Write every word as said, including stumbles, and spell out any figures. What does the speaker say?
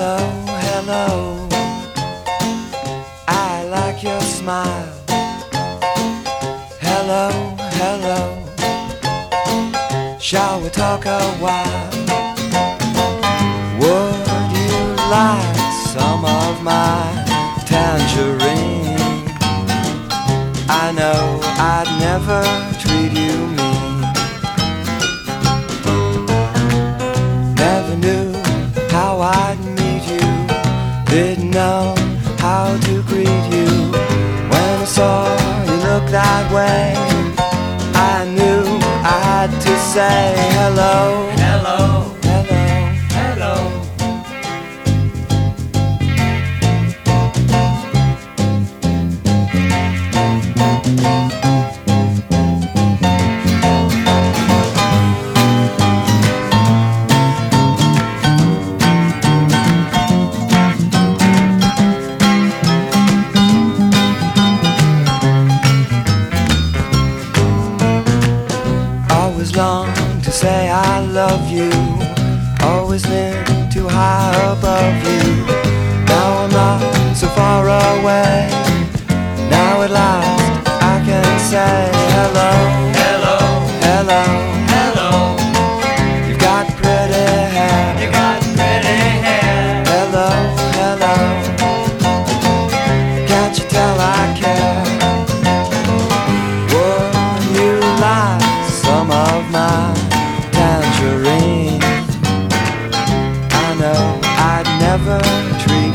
Hello, hello, I like your smile. Hello, hello, shall we talk a while? Would you like some of my tangerine? I know I'd never treat you mean. Never knew how I'd meet you, didn't know how to greet you. When I saw you look that way, I knew I had to say hello. Hello, Hello, hello. always long to say I love you, always lived too high above you. Now I'm not so far away, now at last I can say hello. Hello, Hello, hello. you've got pretty hair. You got pretty hair. Hello, hello, can't you tell I care? Would you like some of my tangerine? I know I'd never treat